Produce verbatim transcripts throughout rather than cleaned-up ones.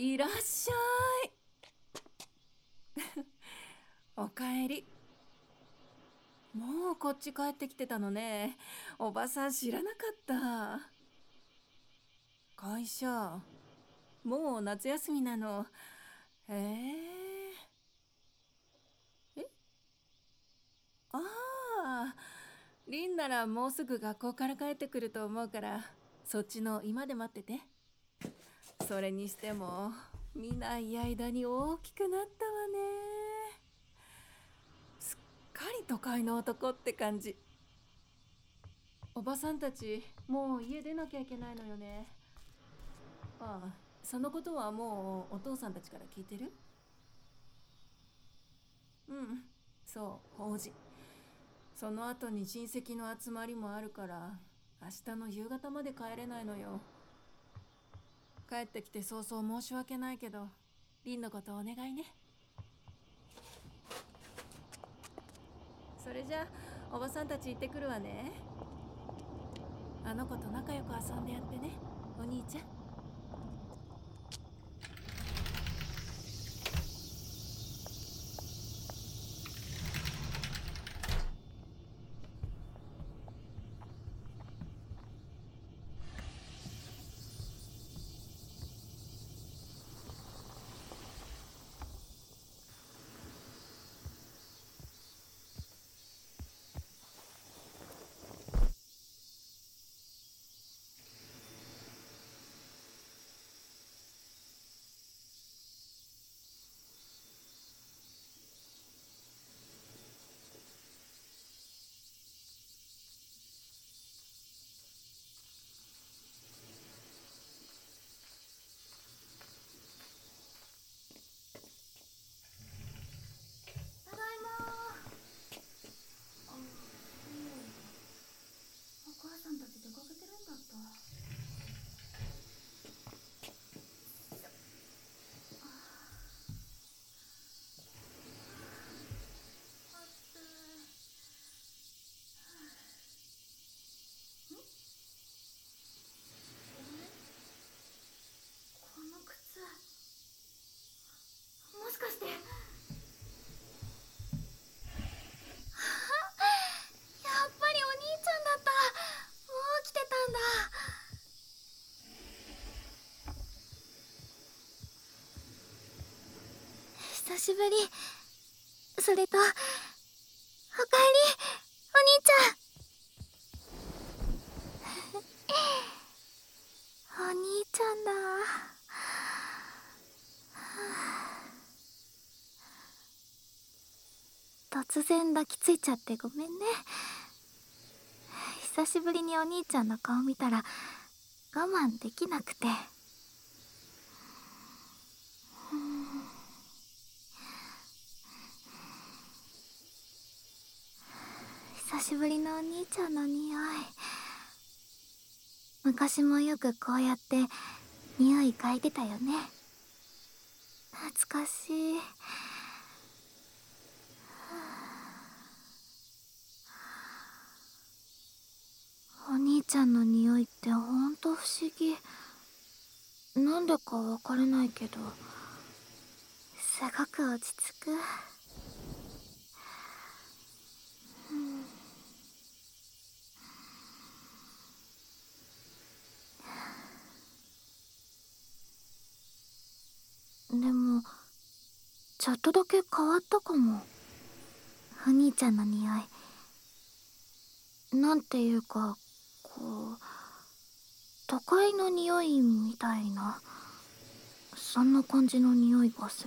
いらっしゃい。おかえり。もうこっち帰ってきてたのね。おばさん知らなかった。会社、もう夏休みなの。へえ。えああ、リンならもうすぐ学校から帰ってくると思うから、そっちの今で待ってて。それにしても、見ない間に大きくなったわね。すっかり都会の男って感じ。おばさんたち、もう家出なきゃいけないのよね。ああ、そのことはもうお父さんたちから聞いてる？うん、そう、法事。その後に親戚の集まりもあるから、明日の夕方まで帰れないのよ。帰ってきて早々申し訳ないけど、リンのことお願いね。それじゃあ、おばさんたち行ってくるわね。あの子と仲良く遊んでやってね、お兄ちゃん。 ただいまー。あ、お母さんたち出かけてるんだった。暑い。ん？この靴、もしかして。やっぱりお兄ちゃんだった。もう来てたんだ。久しぶり。それと、おかえり、お兄ちゃん。お兄ちゃんだ。突然抱きついちゃってごめんね。久しぶりにお兄ちゃんの顔見たら我慢できなくて。久しぶりのお兄ちゃんの匂い。昔もよくこうやって匂い嗅いでたよね。懐かしい。お兄ちゃんの匂いってほんと不思議。なんでかわからないけど、すごく落ち着く。でもちょっとだけ変わったかも、お兄ちゃんの匂い。なんていうか、こう都会の匂いみたいな、そんな感じの匂いがする。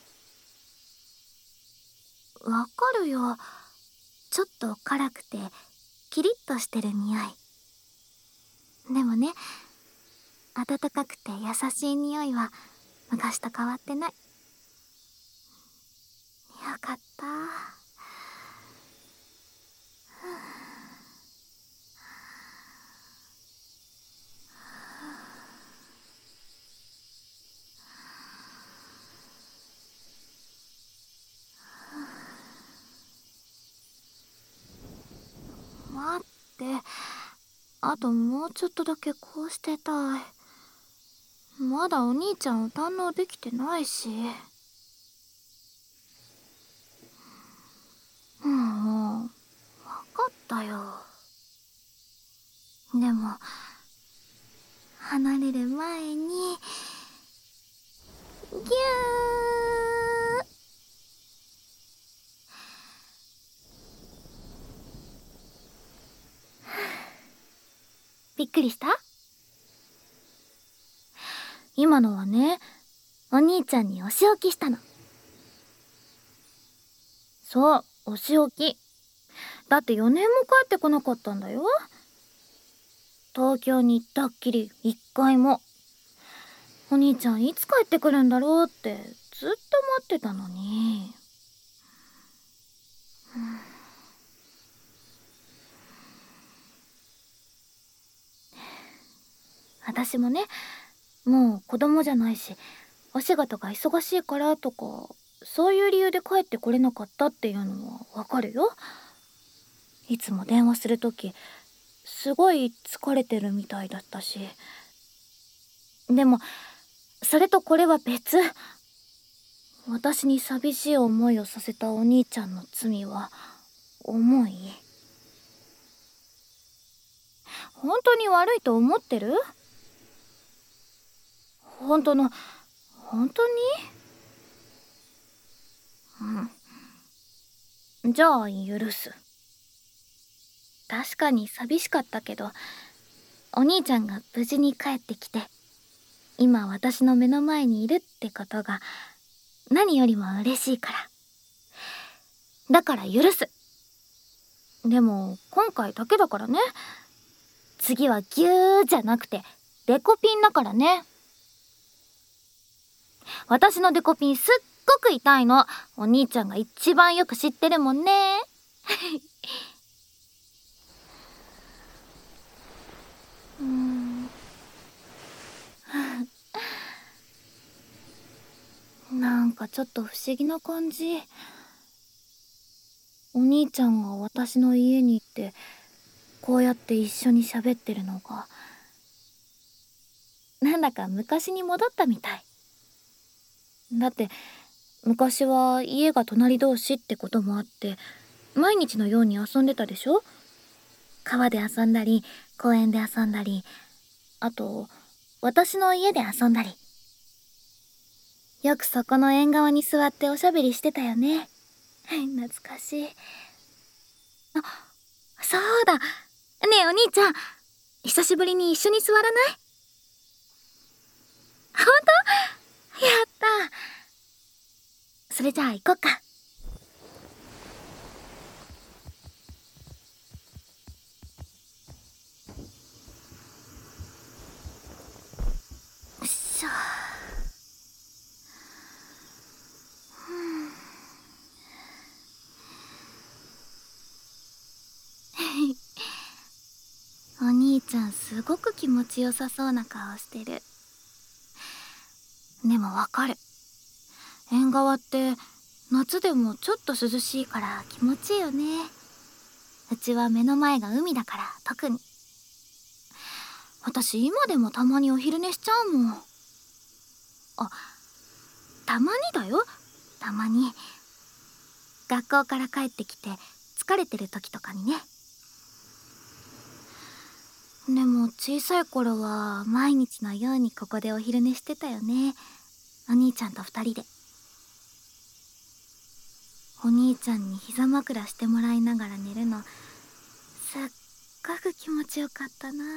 わかるよ。ちょっと辛くてキリッとしてる匂い。でもね、温かくて優しい匂いは昔と変わってない。よかった。待って、あともうちょっとだけこうしてたい。 まだお兄ちゃんを堪能できてないし。もう分かったよ。でも離れる前にぎゅー。びっくりした？今のはね、お兄ちゃんにお仕置きしたの。そう、お仕置き。だってよねんも帰ってこなかったんだよ。東京に行ったっきり一回も。お兄ちゃんいつ帰ってくるんだろうってずっと待ってたのに。私もね、もう子供じゃないし、お仕事が忙しいからとか、そういう理由で帰ってこれなかったっていうのはわかるよ。いつも電話するとき、すごい疲れてるみたいだったし。でも、それとこれは別。私に寂しい思いをさせたお兄ちゃんの罪は、重い。本当に悪いと思ってる？本当の、本当に？うん。じゃあ許す。確かに寂しかったけど、お兄ちゃんが無事に帰ってきて、今私の目の前にいるってことが何よりも嬉しいから。だから許す。でも今回だけだからね。次はギューじゃなくてデコピンだからね。私のデコピンすっごく痛いの。お兄ちゃんが一番よく知ってるもんね。うーんなんかちょっと不思議な感じ。お兄ちゃんが私の家に行ってこうやって一緒に喋ってるのがなんだか昔に戻ったみたい。だって昔は家が隣同士ってこともあって毎日のように遊んでたでしょ。川で遊んだり公園で遊んだり、あと私の家で遊んだり。よくそこの縁側に座っておしゃべりしてたよね。懐かしい。あ、そうだ。ねえお兄ちゃん、久しぶりに一緒に座らない？ほんと？やった。それじゃあ行こっか。よいしょ。お兄ちゃんすごく気持ちよさそうな顔してる。でもわかる。縁側って夏でもちょっと涼しいから気持ちいいよね。うちは目の前が海だから特に。私今でもたまにお昼寝しちゃうもん。あ、たまにだよ。たまに。学校から帰ってきて疲れてる時とかにね。でも小さい頃は毎日のようにここでお昼寝してたよね。お兄ちゃんと二人で。お兄ちゃんに膝枕してもらいながら寝るのすっごく気持ちよかったな。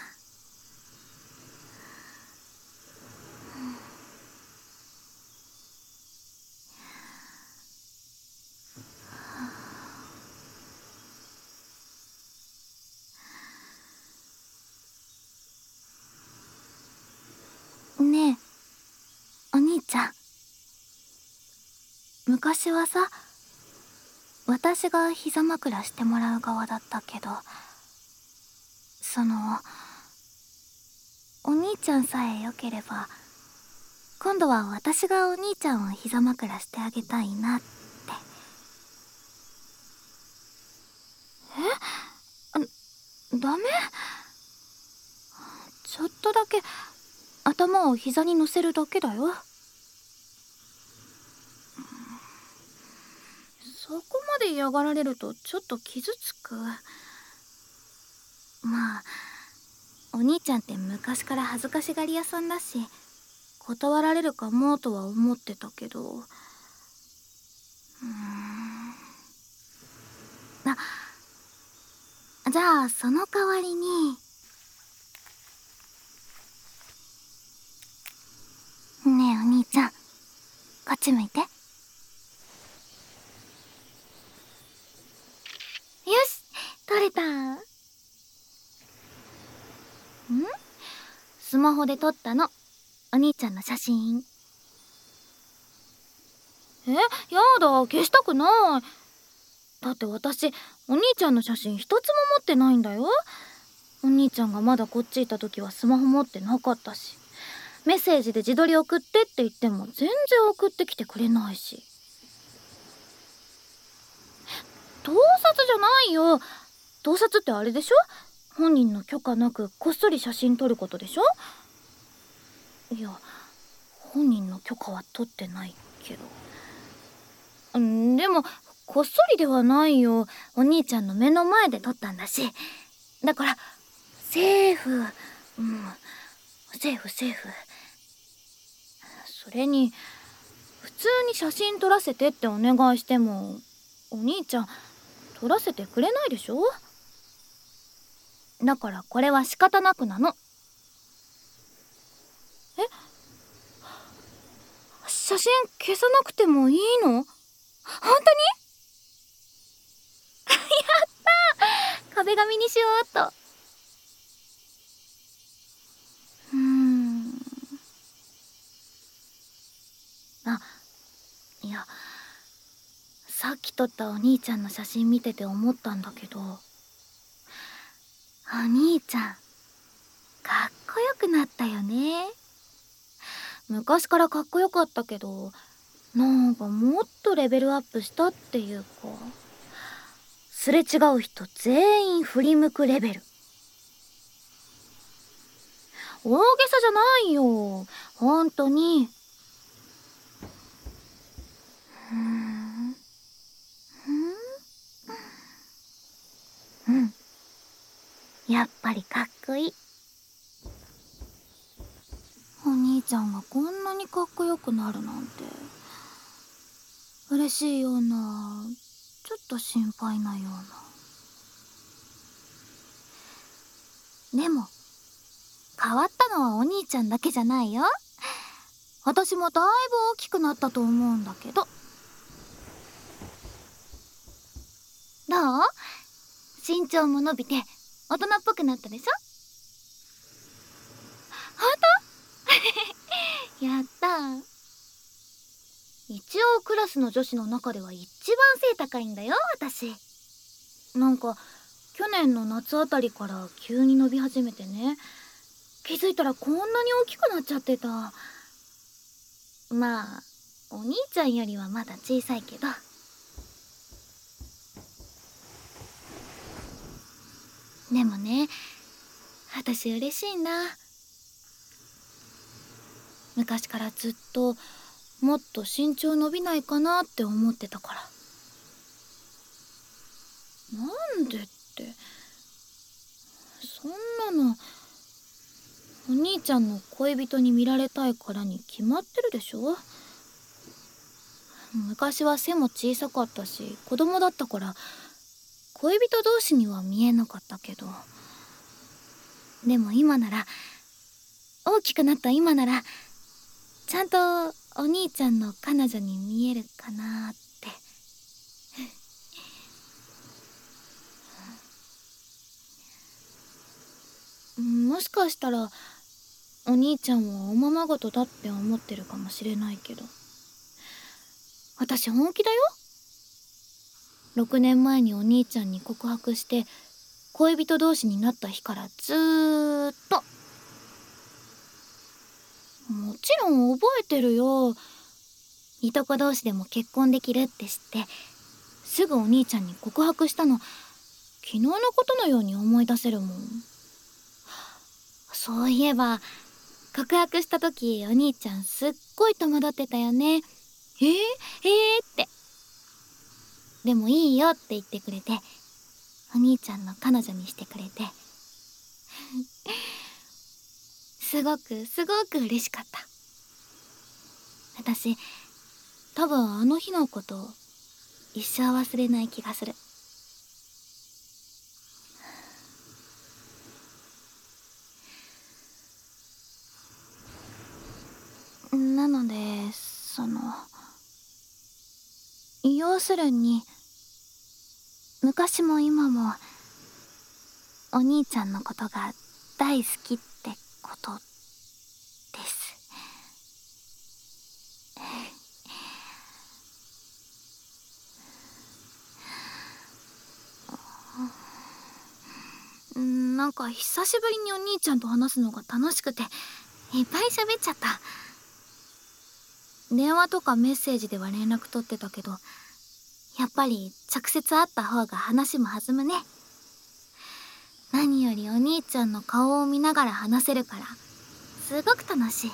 ねえお兄ちゃん、昔はさ、私が膝枕してもらう側だったけど、そのお兄ちゃんさえよければ今度は私がお兄ちゃんを膝枕してあげたいなって。え？ダメ？ちょっとだけ頭を膝に乗せるだけだよ。そこまで嫌がられるとちょっと傷つく。まあお兄ちゃんって昔から恥ずかしがり屋さんだし、断られるかもとは思ってたけど、うーんあ、じゃあその代わりにねえお兄ちゃん、こっち向いて。よし、撮れた。ん？スマホで撮ったの、お兄ちゃんの写真。え、やだ、消したくない。だって私お兄ちゃんの写真一つも持ってないんだよ。お兄ちゃんがまだこっちいた時はスマホ持ってなかったし、メッセージで自撮り送ってって言っても全然送ってきてくれないし。盗撮じゃないよ。盗撮ってあれでしょ、本人の許可なくこっそり写真撮ることでしょ。いや、本人の許可は取ってないけど。んでもこっそりではないよ。お兄ちゃんの目の前で撮ったんだし。だからセーフ。うん、セーフセーフ。それに普通に写真撮らせてってお願いしてもお兄ちゃん撮らせてくれないでしょ。だからこれは仕方なくなの。え、写真消さなくてもいいの？本当に？やったー、壁紙にしようっと。うーん、あ、いや、さっき撮ったお兄ちゃんの写真見てて思ったんだけど、お兄ちゃんかっこよくなったよね。昔からかっこよかったけど、なんかもっとレベルアップしたっていうか、すれ違う人全員振り向くレベル。大げさじゃないよ、本当に。うーん、うん、やっぱりかっこいい。お兄ちゃんがこんなにかっこよくなるなんて嬉しいような、ちょっと心配なような。でも変わったのはお兄ちゃんだけじゃないよ。私もだいぶ大きくなったと思うんだけど。どう？身長も伸びて大人っぽくなったでしょ。本当？やったー。一応クラスの女子の中では一番背高いんだよ私。なんか去年の夏あたりから急に伸び始めてね、気づいたらこんなに大きくなっちゃってた。まあお兄ちゃんよりはまだ小さいけど。でもね、私嬉しいんだ。昔からずっともっと身長伸びないかなって思ってたから。なんでって、そんなのお兄ちゃんの恋人に見られたいからに決まってるでしょ。昔は背も小さかったし子供だったから恋人同士には見えなかったけど、でも今なら、大きくなった今ならちゃんとお兄ちゃんの彼女に見えるかなってもしかしたらお兄ちゃんはおままごとだって思ってるかもしれないけど、私本気だよ。ろくねんまえにお兄ちゃんに告白して恋人同士になった日からずーっと。もちろん覚えてるよ。いとこ同士でも結婚できるって知ってすぐお兄ちゃんに告白したの、昨日のことのように思い出せるもん。そういえば告白した時お兄ちゃんすっごい戸惑ってたよね。えー、えーってでもいいよって言ってくれて、お兄ちゃんの彼女にしてくれてすごくすごく嬉しかった。私多分あの日のこと一生忘れない気がする。なのでその要するに昔も今もお兄ちゃんのことが大好きってことです。なんか久しぶりにお兄ちゃんと話すのが楽しくていっぱい喋っちゃった。電話とかメッセージでは連絡取ってたけど、やっぱり直接会った方が話も弾むね。何よりお兄ちゃんの顔を見ながら話せるからすごく楽しい。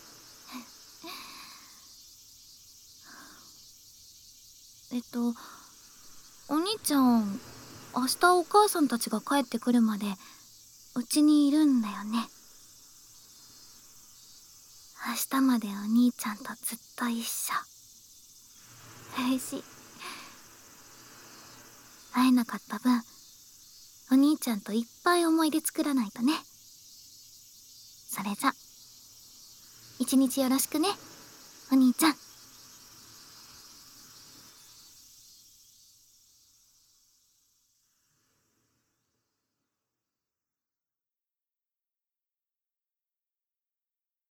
えっとお兄ちゃん明日お母さんたちが帰ってくるまでうちにいるんだよね。明日までお兄ちゃんとずっと一緒。嬉しい。会えなかった分お兄ちゃんといっぱい思い出作らないとね。それじゃ一日よろしくねお兄ちゃん。